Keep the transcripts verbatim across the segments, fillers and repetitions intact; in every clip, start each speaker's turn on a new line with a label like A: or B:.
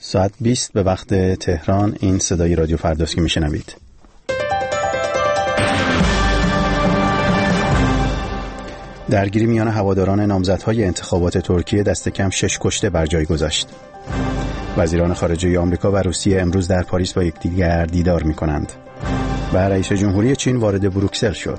A: ساعت بیست به وقت تهران. این صدای رادیو فردوسی که میشنوید. درگیری میان هواداران نامزدهای انتخابات ترکیه دست کم شش کشته بر جای گذاشت. وزیران خارجه آمریکا و روسیه امروز در پاریس با یکدیگر دیدار می‌کنند. و رئیس جمهوری چین وارد بروکسل شد.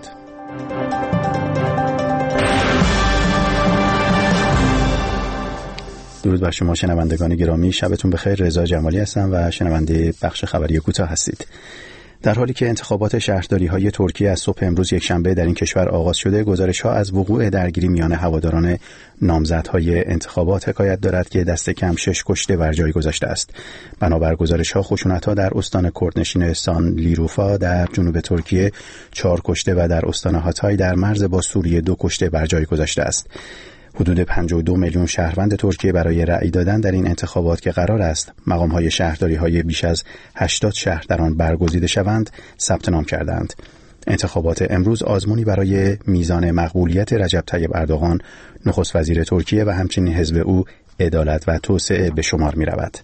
A: درود بر شما شنوندگان گرامی، شبتون بخیر. رضا جمالی هستم و شنونده بخش خبری کوتاه هستید. در حالی که انتخابات شهرداری‌های ترکیه از صبح امروز یکشنبه در این کشور آغاز شده، گزارش‌ها از وقوع درگیری میان هواداران نامزدهای انتخابات حکایت دارد که دست کم شش کشته بر جای گذاشته است. بنابر گزارش‌ها خشونت‌ها در استان کردنشین سانلیروفا در جنوب ترکیه چهار کشته و در استان هاتای در مرز با سوریه دو کشته بر جای گذاشته است. حدود پنجاه و دو میلیون شهروند ترکیه برای رأی دادن در این انتخابات که قرار است مقام‌های شهرداری‌های بیش از هشتاد شهر در آن برگزیده شوند ثبت نام کردند. انتخابات امروز آزمونی برای میزان مقبولیت رجب طیب اردوغان نخست وزیر ترکیه و همچنین حزب او عدالت و توسعه به شمار می‌رود.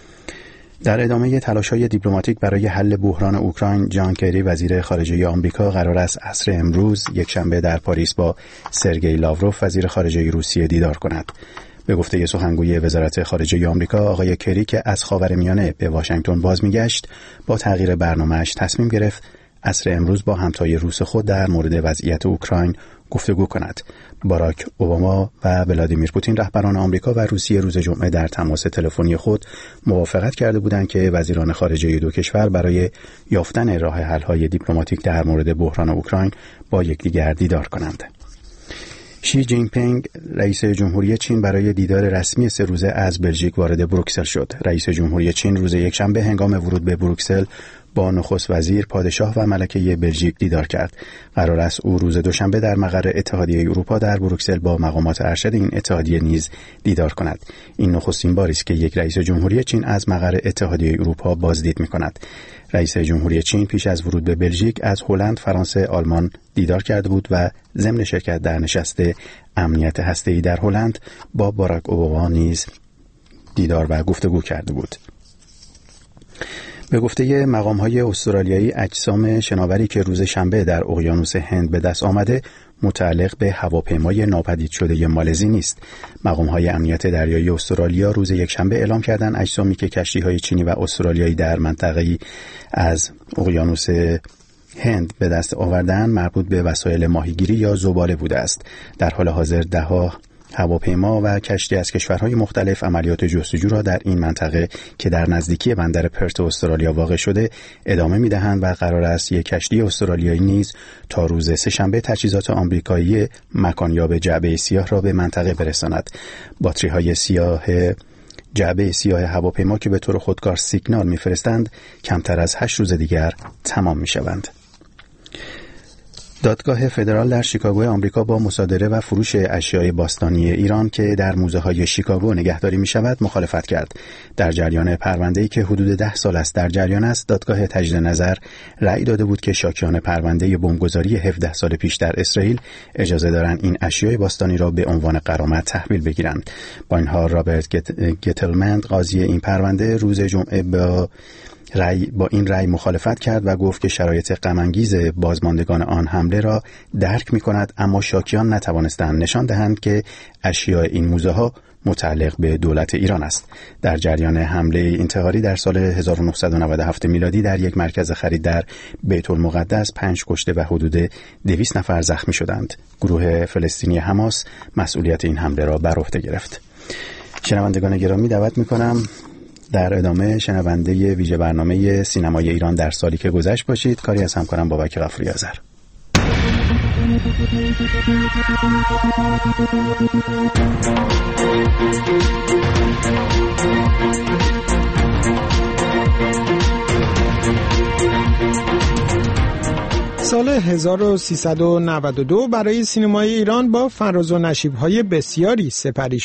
A: در ادامه تلاش‌های دیپلماتیک برای حل بحران اوکراین، جان کری وزیر خارجه آمریکا قرار است عصر امروز یکشنبه در پاریس با سرگئی لاوروف وزیر خارجه روسیه دیدار کند. به گفته سخنگوی وزارت خارجه آمریکا، آقای کری که از خاورمیانه به واشنگتن باز می‌گشت، با تغییر برنامه‌اش تصمیم گرفت عصر امروز با همتای روس خود در مورد وضعیت اوکراین گفتگو کند. باراک اوباما و ولادیمیر پوتین رهبران آمریکا و روسیه روز جمعه در تماس تلفنی خود موافقت کرده بودند که وزیران خارجه دو کشور برای یافتن راه حل‌های دیپلماتیک در مورد بحران اوکراین با یکدیگر دیدار کنند. شی جین پینگ رئیس جمهوری چین برای دیدار رسمی سه روزه از بلژیک وارد بروکسل شد. رئیس جمهوری چین روز یکشنبه هنگام ورود به بروکسل با نخست وزیر، پادشاه و ملکه بلژیک دیدار کرد. قرار است او روز دوشنبه در مقر اتحادیه اروپا در بروکسل با مقامات ارشد این اتحادیه نیز دیدار کند. این نخستین باری است که یک رئیس جمهوری چین از مقر اتحادیه اروپا بازدید می‌کند. رئیس جمهوری چین پیش از ورود به بلژیک از هلند، فرانسه، آلمان دیدار کرده بود و ضمن شرکت در نشست امنیت هسته‌ای در هلند با باراک اوباما نیز دیدار و گفتگو کرده بود. به گفته مقام‌های استرالیایی، اجسام شناوری که روز شنبه در اقیانوس هند به دست آمده متعلق به هواپیمای ناپدید شده مالزی نیست. مقام‌های امنیت دریایی استرالیا روز یکشنبه اعلام کردند اجسامی که کشتی‌های چینی و استرالیایی در منطقه‌ای از اقیانوس هند به دست آوردن مربوط به وسایل ماهیگیری یا زباله بوده است. در حال حاضر ده‌ها هواپیما و کشتی از کشورهای مختلف عملیات جستجو را در این منطقه که در نزدیکی بندر پرت استرالیا واقع شده ادامه می‌دهند و قرار است یک کشتی استرالیایی نیز تا روز سه‌شنبه تجهیزات آمریکایی مکانیاب جعبه سیاه را به منطقه برساند. باتری‌های سیاه جعبه سیاه هواپیما که به طور خودکار سیگنال می‌فرستند کمتر از هشت روز دیگر تمام می‌شوند. دادگاه فدرال در شیکاگو آمریکا با مصادره و فروش اشیای باستانی ایران که در موزه‌های شیکاگو نگهداری می‌شود مخالفت کرد. در جریان پرونده‌ای که حدود ده سال است در جریان است، دادگاه تجدید نظر رأی داده بود که شاکیان پرونده بمبگذاری هفده سال پیش در اسرائیل اجازه دارند این اشیای باستانی را به عنوان غرامت تحویل بگیرند. با این حال رابرت گتلمند قاضی این پرونده روز جمعه با رای با این رأی مخالفت کرد و گفت که شرایط غم‌انگیز بازماندگان آن حمله را درک می‌کند، اما شاکیان نتوانستند نشان دهند که اشیاء این موزه‌ها متعلق به دولت ایران است. در جریان حمله انتحاری در سال هزار و نهصد و نود و هفت میلادی در یک مرکز خرید در بیت المقدس پنج کشته و حدود دویست نفر زخمی شدند. گروه فلسطینی حماس مسئولیت این حمله را بر عهده گرفت. شنوندگان گرامی، دعوت می‌کنم در ادامه شنونده ویژه برنامه سینمای ایران در سالی که گذشت باشید. کاری از همکارم بابک غفوری آذر.
B: سال هزار و سیصد و نود و دو برای سینمای ایران با فراز و نشیب‌های بسیاری سپری شد.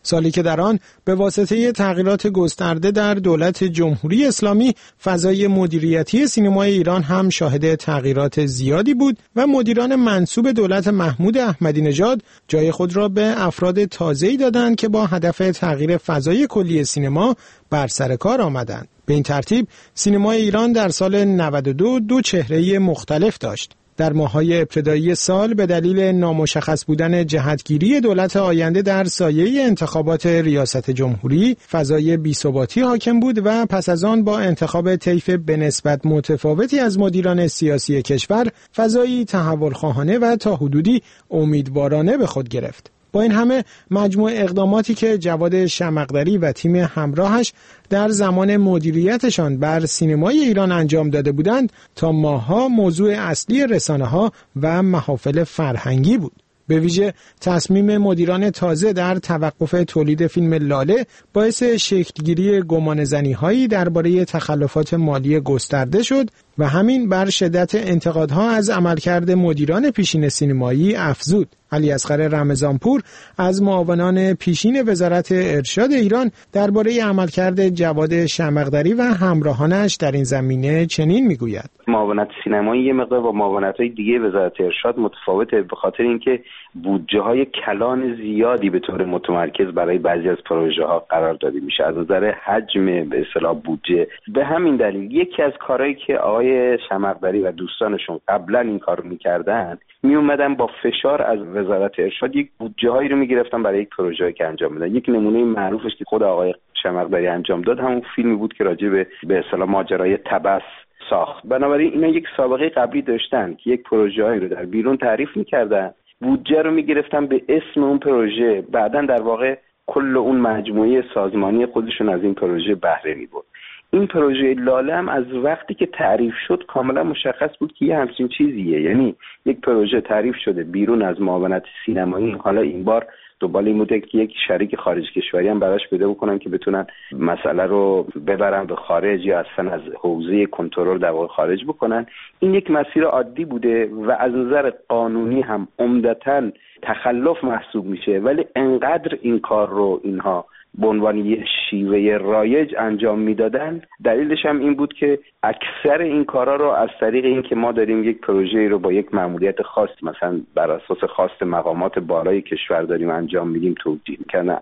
B: سالی که در آن به واسطه تغییرات گسترده در دولت جمهوری اسلامی فضای مدیریتی سینمای ایران هم شاهد تغییرات زیادی بود و مدیران منسوب دولت محمود احمدی نژاد جای خود را به افراد تازه‌ای دادند که با هدف تغییر فضای کلی سینما بر سر کار آمدند. به این ترتیب سینمای ایران در سال نود و دو دو چهره مختلف داشت. در ماه‌های ابتدایی سال به دلیل نامشخص بودن جهتگیری دولت آینده در سایه انتخابات ریاست جمهوری، فضای بی‌ثباتی حاکم بود و پس از آن با انتخاب طیف به نسبت متفاوتی از مدیران سیاسی کشور، فضایی تحول‌خواهانه و تا حدودی امیدوارانه به خود گرفت. با این همه مجموع اقداماتی که جواد شمقدری و تیم همراهش در زمان مدیریتشان بر سینمای ایران انجام داده بودند تا ماه‌ها موضوع اصلی رسانه‌ها و محافل فرهنگی بود. به ویژه تصمیم مدیران تازه در توقف تولید فیلم لاله باعث شکلگیری گمانه‌زنی‌هایی درباره تخلفات مالی گسترده شد و همین بر شدت انتقادها از عملکرد مدیران پیشین سینمایی افزود. علیاصغر رمضانپور از معاونان پیشین وزارت ارشاد ایران درباره عملکرد جواد شمقدری و همراهانش در این زمینه چنین میگوید:
C: معاونت سینمایی یه مقدار با معاونت‌های دیگه وزارت ارشاد متفاوته، به خاطر اینکه بودجه‌های کلان زیادی به طور متمرکز برای بعضی از پروژه‌ها قرار داده میشه از نظر حجم به اصطلاح بودجه. به همین دلیل یکی از کارهایی که آقای شمقدری و دوستانشون قبلا این کارو می‌کردن، می اومدن با فشار از وزارت ارشاد یک بودجه‌هایی رو می‌گرفتن برای یک پروژه‌ای که انجام میدن. یک نمونه معروفش که خود آقای شمقدری انجام داد همون فیلمی بود که راجع به به اصطلاح ماجرای تبس ساخت. بنابراین اینا یک سابقه قبلی داشتن که یک پروژه‌ای رو در بیرون تعریف می‌کردن، بودجه رو می‌گرفتن به اسم اون پروژه، بعداً در واقع کل اون مجموعه سازمانی خودشون از این پروژه بهره می‌برد. این پروژه لاله هم از وقتی که تعریف شد کاملا مشخص بود که یه همچین چیزیه، یعنی یک پروژه تعریف شده بیرون از معاونت سینمایی، حالا این بار دنبال این بوده که یک شریک خارج کشوری هم براش پیدا بکنن که بتونن مسئله رو ببرن به خارج یا اصلا از حوزه کنترل در واقع خارج بکنن. این یک مسیر عادی بوده و از نظر قانونی هم عمدتاً تخلف محسوب میشه، ولی انقدر این کار رو اینها به عنوان یه شیوه رایج انجام میدادن. دلیلش هم این بود که اکثر این کارا رو از طریق این که ما داریم یک پروژه رو با یک مأموریت خاص، مثلا بر اساس خواست مقامات بالای کشور داریم انجام میدیم توجیه میکنن.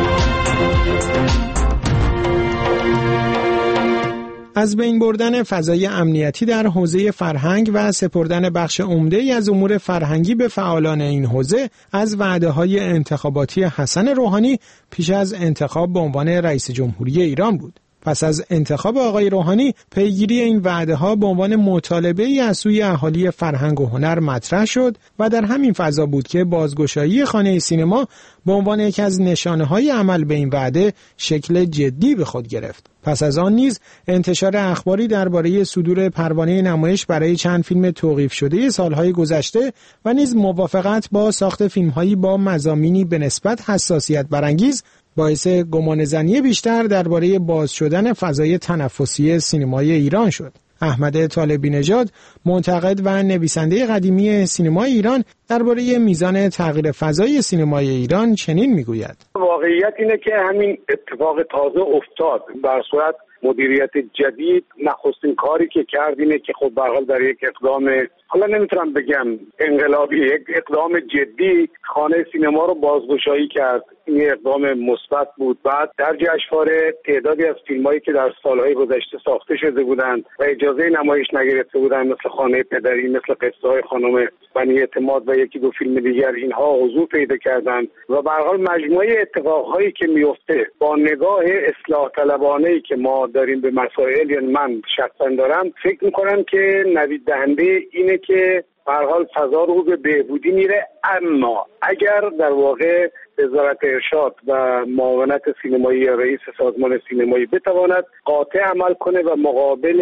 B: از بین بردن فضای امنیتی در حوزه فرهنگ و سپردن بخش عمده‌ای از امور فرهنگی به فعالان این حوزه از وعده‌های انتخاباتی حسن روحانی پیش از انتخاب به عنوان رئیس جمهوری ایران بود. پس از انتخاب آقای روحانی پیگیری این وعده‌ها به عنوان مطالبه‌ای از سوی اهالی فرهنگ و هنر مطرح شد و در همین فضا بود که بازگشایی خانه سینما به عنوان یکی از نشانه‌های عمل به این وعده شکل جدی به خود گرفت. پس از آن نیز انتشار اخباری درباره صدور پروانه نمایش برای چند فیلم توقیف شده سالهای گذشته و نیز موافقت با ساخت فیلم‌هایی با مضامینی به نسبت حساسیت برانگیز باعث گمانه‌زنی بیشتر درباره باز شدن فضای تنفسی سینمای ایران شد. احمد طالبی نژاد، منتقد و نویسنده قدیمی سینمای ایران، درباره میزان تغییر فضای سینمای ایران چنین میگوید:
D: واقعیت اینه که همین اتفاق تازه افتاد. در صورت مدیریت جدید نخستین کاری که کرد اینه که خب به هر حال در یک اقدام، حالا نمیتونم بگم انقلابی، یک اقدام جدی خانه سینما رو بازگشایی کرد. این اقدام مثبت بود. بعد در جشنواره تعدادی از فیلمایی که در سالهای گذشته ساخته شده بودند و اجازه نمایش نگرفته بودند، مثل خانه پدری، مثل قصه های خانم بنی اعتماد و یکی دو فیلم دیگر، اینها حضور پیدا کردند و به هر حال مجموعه اتفاقهایی که میفته با نگاه اصلاح طلبانه‌ای که ما داریم به مسائل، یعنی من شخصا دارم، فکر می‌کنم که نوید دهنده اینه که به هر حال فضا رو به بهبودی میره. اما اگر در واقع وزارت ارشاد و معاونت سینمایی یا رئیس سازمان سینمایی بتواند قاطع عمل کنه و مقابل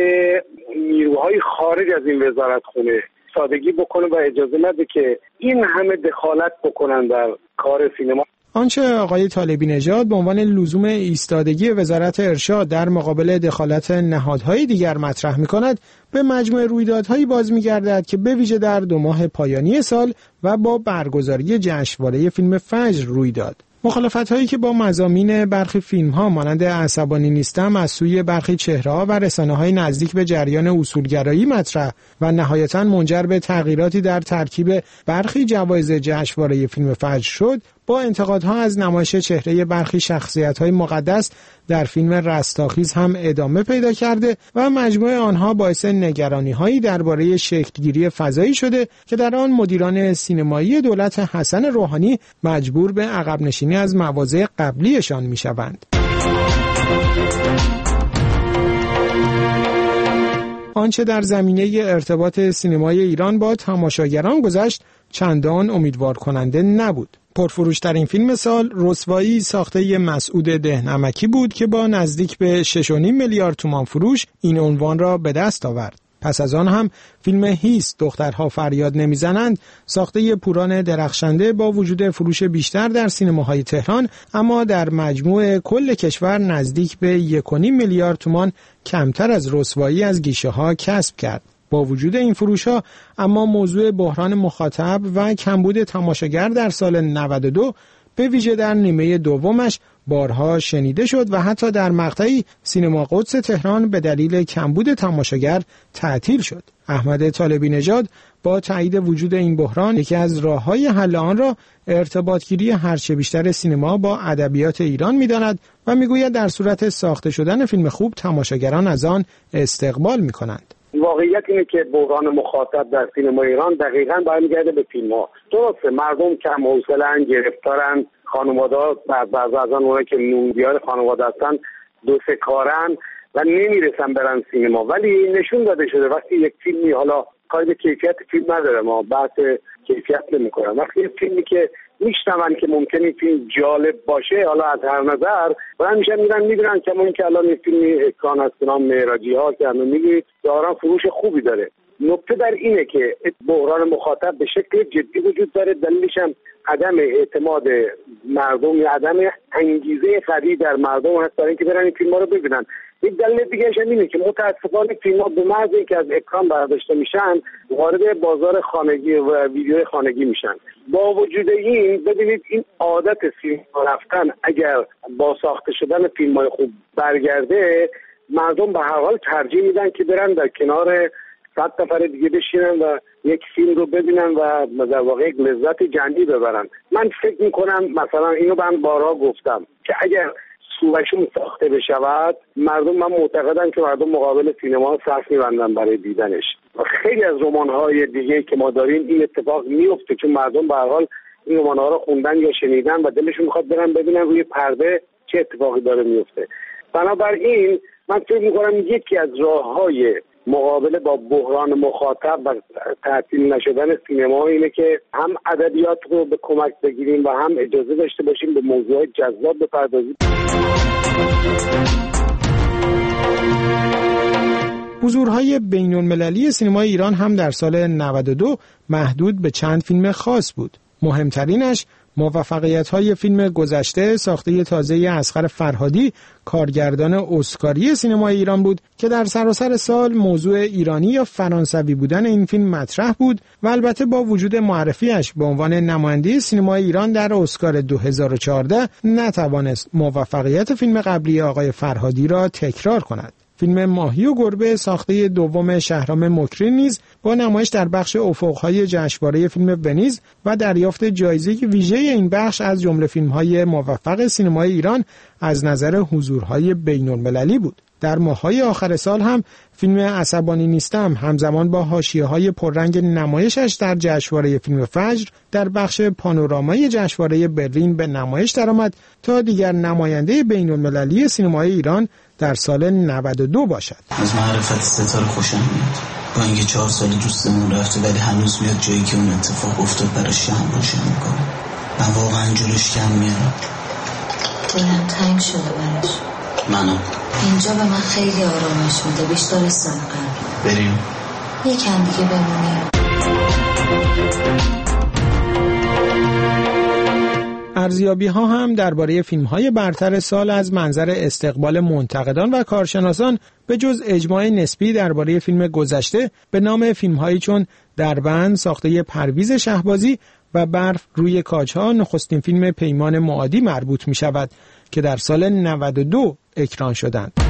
D: نیروهای خارج از این وزارت خونه سادگی بکنه و اجازه نده که این همه دخالت بکنن در کار سینما.
B: آنچه آقای طالبی نژاد به عنوان لزوم ایستادگی وزارت ارشاد در مقابل دخالت نهادهای دیگر مطرح می‌کند، به مجموعه رویدادهایی باز می‌گردد که به ویژه در دو ماه پایانی سال و با برگزاری جشنواره فیلم فجر روی داد. مخالفت‌هایی که با مضامین برخی فیلم‌ها مانند عصبانی نیستم از سوی برخی چهره‌ها و رسانه‌های نزدیک به جریان اصولگرایی مطرح و نهایتاً منجر به تغییراتی در ترکیب برخی جوایز جشنواره فیلم فجر شد، با انتقادها از نمایش چهره برخی شخصیت‌های مقدس در فیلم رستاخیز هم ادامه پیدا کرده و مجموع آنها باعث نگرانی‌هایی درباره شکل‌گیری فضایی شده که در آن مدیران سینمایی دولت حسن روحانی مجبور به عقب نشینی از مواضع قبلیشان می‌شوند. آنچه در زمینه ارتباط سینمای ایران با تماشاگران گذشت چندان امیدوار کننده نبود. پرفروشترین فیلم سال رسوایی ساخته مسعود دهنمکی بود که با نزدیک به شش و نیم میلیارد تومان فروش این عنوان را به دست آورد. پس از آن هم فیلم هیس دخترها فریاد نمیزنند ساخته پوران درخشنده با وجود فروش بیشتر در سینماهای تهران اما در مجموع کل کشور نزدیک به یک و نیم میلیارد تومان کمتر از رسوایی از گیشه‌ها کسب کرد. با وجود این فروش‌ها اما موضوع بحران مخاطب و کمبود تماشاگر در سال نود و دو به ویژه در نیمه دومش بارها شنیده شد و حتی در مقطعی سینما قدس تهران به دلیل کمبود تماشاگر تعطیل شد. احمد طالبی نژاد با تایید وجود این بحران یکی از راه‌های حل آن را ارتباطگیری هرچه بیشتر سینما با ادبیات ایران می‌داند و می‌گوید در صورت ساخته شدن فیلم خوب تماشاگران از آن استقبال می‌کنند.
D: واقعیت اینه که بحران مخاطب در سینما ایران دقیقاً برمیگرده به فیلم‌ها. درسته مردم کم حوصله‌اند، گرفتارن، خانواده‌ها بعضی از اونها که نونبیار خانواده هستن دو سه کارن و نمیرسن برن سینما، ولی نشون داده شده وقتی یک فیلمی حالا کاری به کیفیت فیلم نداره، ما بحث کیفیت نمی‌کنم، وقتی یک فیلمی که میشنون که ممکنه فیلم جالب باشه حالا از هر نظر و همیشه میرن میبینن که این که الان این فیلمی اکران از نام معراجی ها که همون میگید دارن فروش خوبی داره. نکته در اینه که بحران مخاطب به شکل جدی وجود داره، دلیلش هم عدم اعتماد مردم یا عدم انگیزه قوی در مردم هست برای اینکه برن این فیلم‌ها رو ببینن. یک دلیل دیگه هم اینه که متأسفانه فیلم‌ها به محض اینکه از اکران برداشته میشن وارد بازار خانگی و ویدیو خانگی میشن. با وجود این ببینید این عادت سینما رفتن اگر با ساخته شدن فیلم‌های خوب برگرده، مردم به هر حال ترجیح میدن که برن در کنار صد نفر دیگه بشینن و یک فیلم رو ببینن و در واقع یک لذت جنبی ببرن. من فکر میکنم مثلا اینو من بارها گفتم که اگر سوشون ساخته بشود مردم، من معتقدم که مردم مقابل سینما صف میبندن برای دیدنش. و خیلی از رمان‌های دیگه که ما داریم این اتفاق میفته چون مردم به هر حال این رمان‌ها رو خوندن یا شنیدن و دلشون میخواد برن ببینن روی پرده چه اتفاقی داره میفته. بنابراین من فکر میکنم یکی از راه‌های مقابله با بحران مخاطب و تعطیل نشدن سینما اینه که هم ادبیات رو به کمک بگیریم و هم اجازه داشته باشیم به موضوعات جذاب بپردازیم.
B: حضورهای بین‌المللی سینمای ایران هم در سال نود و دو محدود به چند فیلم خاص بود. مهمترینش موفقیت‌های فیلم گذشته ساخته تازه اصغر فرهادی، کارگردان اسکاری سینمای ایران بود که در سراسر سال موضوع ایرانی یا فرانسوی بودن این فیلم مطرح بود و البته با وجود معرفیش به عنوان نماینده سینمای ایران در اسکار دو هزار و چهارده نتوانست موفقیت فیلم قبلی آقای فرهادی را تکرار کند. فیلم ماهی و گربه ساخته دوم شهرام مکری نیز با نمایش در بخش افق‌های جشنواره فیلم ونیز و دریافت جایزه ویژه این بخش از جمله فیلم‌های موفق سینمای ایران از نظر حضورهای بین‌المللی بود. در ماه‌های آخر سال هم فیلم عصبانی نیستم همزمان با حاشیه‌های پررنگ نمایشش در جشنواره فیلم فجر در بخش پانورامای جشنواره برلین به نمایش درآمد تا دیگر نماینده بین‌المللی سینمای ایران در سال نود و دو باشد.
E: از معرفت ستاره خوشم میاد. با اینکه چهار سال دوستمون رفته ولی هنوز میاد جایی که اون اتفاق افتاد براش شمع روشن میکنه. من واقعا جلوش کم میارم.
F: دلم تنگ شده براش.
E: منم.
F: اینجا به من خیلی آرامش میده، بیشتر از سال قبل.
E: بریم.
F: یکم دیگه بمونیم.
B: ارزیابی ها هم درباره فیلم های برتر سال از منظر استقبال منتقدان و کارشناسان به جز اجماع نسبی درباره فیلم گذشته به نام فیلم هایی چون دربند ساخته پرویز شهبازی، و برف روی کاج‌ها نخستین فیلم پیمان معادی مربوط می شود که در سال نود و دو اکران شدند.